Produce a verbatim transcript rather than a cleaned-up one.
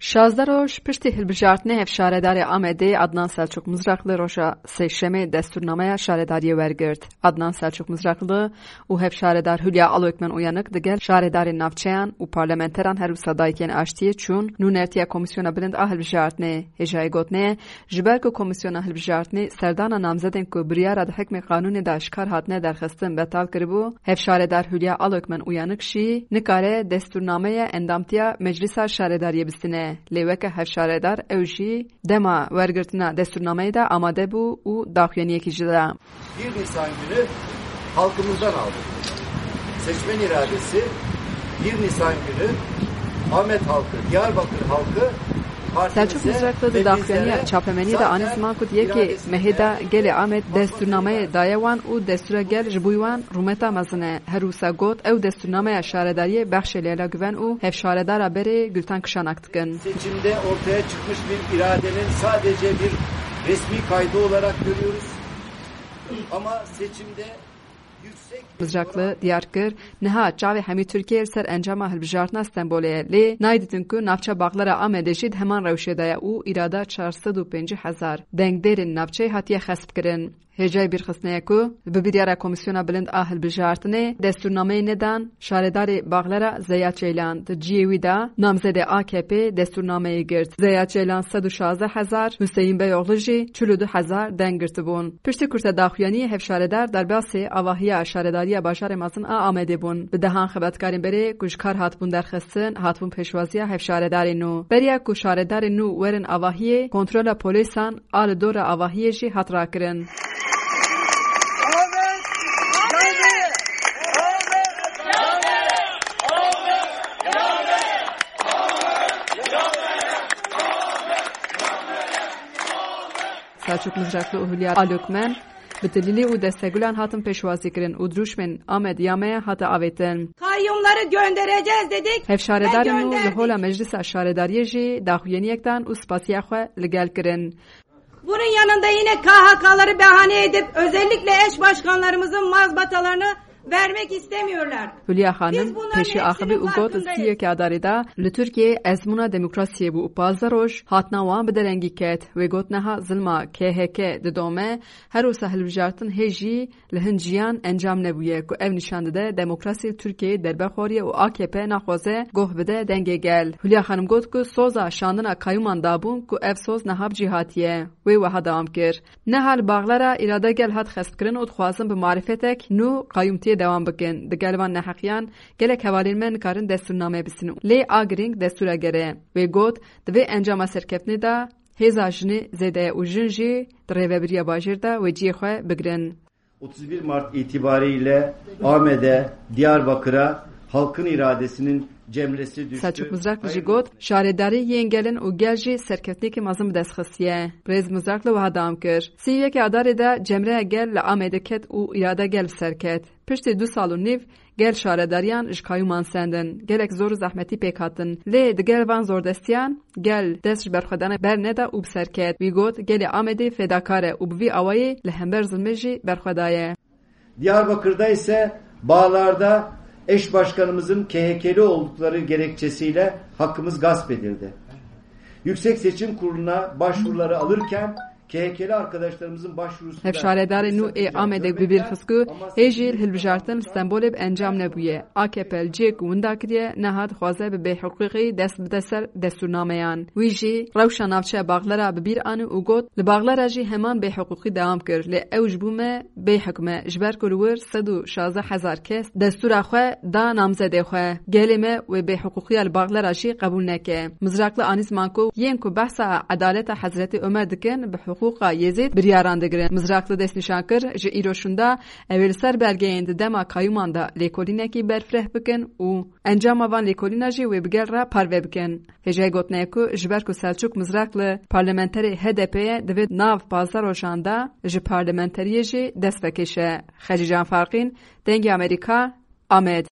شازده روش پشتی هلبجارتنه هف شارهداری آمده عدنان سلچوک مزرقلی روشا سیشمه دستورنامه شارهداری ورگرد. عدنان سلچوک مزرقلی و هف شارهدار هولیا آلوکمن اویانک دگل شارهداری نافچیان و پارلمنتران هر صدایکین آشتیه چون نونرتیا کمیسیون بلند آهل بجارتنه هجای گوتنه جبر کو کمیسیون آهل بجارتنه سردان نامزدن کو بریار د حکم قانون داشکار هاتنه درخستن بتال کربو هف شارهدار هولیا آلوکمن اویانک شی نکاره دستورنامه اندامتیا مجلس شارهداری بستنه. لیوکه هف شارهدار اوجی دما ورگرتنا دستورنامه da amade bu u daxyaniye kicide. bir Nisan günü halkımızdan aldık. Seçmen iradesi bir Nisan günü Ahmet halkı, Diyarbakır halkı Selçuk Mızraklı da daxyaniye çapemeni de anı zaman ku diye ki meheda gele Ahmet desturname dayawan u destura gel jbuywan rumeta mazne herusa got ev desturname şaredariye baxşeleyla güven u hef şaredara beri Gültan Kışanaktıkın. Seçimde ortaya çıkmış bir iradenin sadece bir resmi kaydı olarak görüyoruz. Ama seçimde Mızraklı diyar kir niha çavi hemi Türkiye ser encama hilbijartna Stenbol'e li nayditin ku navça bağlara amede jid heman rewşedaya u irada çarsed û pêncî hezar deng derin navçeyê hatiye xesb kirin. Hecay bir xisneye ku bi biryara komisyona bilind a hilbijartinê desturnameyê nedan şaredarê bağlara Zeya Ceylan di ciyê wî da namzedê A K P desturnameyê girt. Zeya Ceylan sed û şazdeh hezar, Hüseyin Beyoğlu jî çil û du hezar deng girtibûn. Piştî kurta daxuyaniyê hev şaredar derbasê avahiya şaredariya bajarê mezin a Amedê bûn. Bi dehan xebatkarên berê ku ji kar hatibûn derxistin hatibûn pêşwaziya hev şaredarê nû. Beriya ku şaredarên nû werin avahiyê kontrola polîsan a li dora avahiyê jî hat rakirin. Selçuk Mızraklı Uhulya Alokmen Bitilili u destegulan hatın peşvazi kirin u druşmen Ahmet Yame'ye hata avetin. Kayyumları göndereceğiz dedik. Hef şaredarın u lihola meclisa şaredariye jî daxuyaniyektan u spasiya xwe ligel kirin. Bunun yanında yine K H K'ları bahane edip özellikle eş başkanlarımızın mazbatalarını vermek istemiyorlar. Hülya Hanım peşi ahıbı u got istiyor ki adarida li Türkiye ezmuna demokrasiye bu upazdaroş hatna wan biderengi ket ve got neha zilma K H K didome her o sahil bijartın heji li hinciyan encam nebuye ku ev nişandede demokrasi Türkiye derbekhoriye u A K P naxwaze goh bide denge gel. Hülya Hanım got ku soza şandına kayuman dabun ku ev soz nehab cihatiye ve vaha devam kir. Nehal bağlara irade gel hat xestkirin u dxwazin bi marifetek nu kayumtiye devam bikin. De gelvan nehaqiyan gelek hevalin men karin desturname bisinu. Le agring destura gere ve got dve encama serkefne da heza jini zede u jinji drevebiriya bajirda ve ciyexwe bigrin. otuz bir Mart itibariyle Ahmet'e, Diyarbakır'a halkın iradesinin cemresi düştü. Selçuk Mızraklı jî got şaredari yengelin û gel jî serkeftekî mezin bidestxistiye. Rêz Mızraklı wiha dam kir. Sîyekê adarê de cemreya gel li Amedê ket û irade gel serket. Piştî du sal û nîv gel şaredariyan ji kayûman sendin. Gelek zor û zehmetî pêk hatin. Lê di gel van zordestiyan gel dest ji berxwedana berneda û biserket. Wî got gelê Amedê fedakar e û bi vî awayê li hember zilmê jî berxwedaye. Diyarbakır'da ise bağlarda eş başkanımızın K H K'li oldukları gerekçesiyle hakkımız gasp edildi. Yüksek Seçim Kurulu'na başvuruları alırken K H K'li arkadaşlarımızın başvurusu hef şaredarê nû ê Amedê bi bir xisku hêjî hilbijartin Stenbolê bi encam nebûye. A K P cêk û winda kiriye nehat xwaze bi bêhuquqî dest bide ser desturnameyan. Wî jî rewşa navçeya bağlara bi bîr anî û got li bağlara jî heman bêhuquqî dewam kir. Lê ew ji bû me bêhikme ji ber ku li wir sed û şazdeh hezar kes destura xwe da namzedê xwe. Gelê me wê bêhuquqiya li bağlara jî qebûl neke. Mızraklı anî ziman ku yên ku behsa edaleta Hezretî Ömer dikin bi huquqa yezid biryaran digirin. Mızraklı dest nişan kir ji îroşunda evvel ser belgeyên di dema kayûman da lêkolînekî berfireh bikin û encama van lêkolîna jî wê bigel re parve bikin. Hêjayê gotneye ku ji ber ku Selçuk Mızraklı parlamenterê H D P'ye divê nav pazar rojan da ji parlamenteriyê jî dest vekêşe. Xelîcan Farqîn, Dengê Amerîka, Amed.